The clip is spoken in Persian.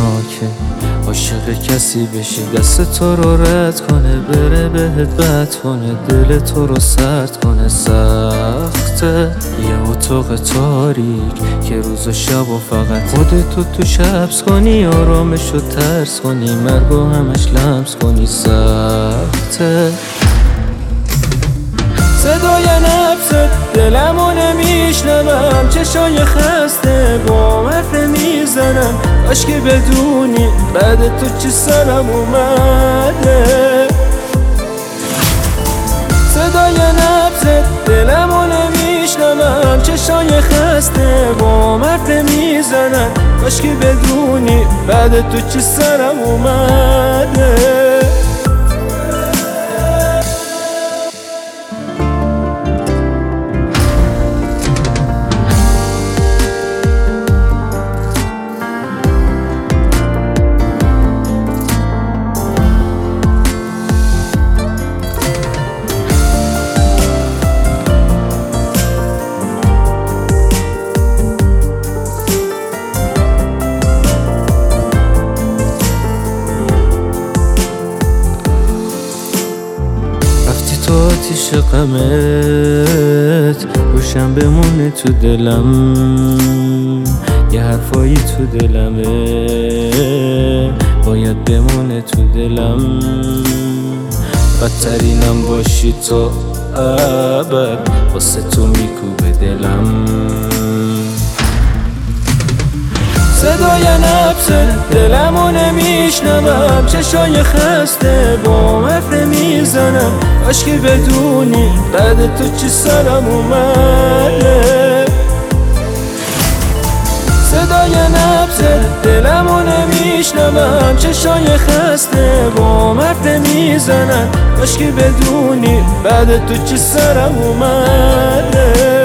که عاشق کسی بشی دست تو رو رد کنه، بره بهت بد کنه، دل تو رو سرد کنه. سخته یه اتاق تاریک که روز و شب و فقط خودتو توش حبس کنی، آرامشو ترس کنی، مرگو همش لمس کنی. سخته صدای نفست دلمو نمیشنوم، چشای خسته با حرف میزنم. کاش که بدونی بعد تو چی سرم اومده. صدای نفست دلمو نمیشنوم، چشای خسته با حرف میزنم. کاش که بدونی بعد تو چی سرم اومده. تو آتیش غمت روشن بمونه تو دلم، یه حرفایی تو دلمه باید بمونه تو دلم. بدترینم باشی تو ابد، واسه تو میکوبه دلم. صدای نفس دلمو نمیشنوم، چشای خسته با حرف میزنم. کاش که بدونی بعد تو چی سرم اومده. صدای نفس دلمو نمیشنوم، چشای خسته با حرف میزنم. کاش که بدونی بعد تو چی سرم اومده.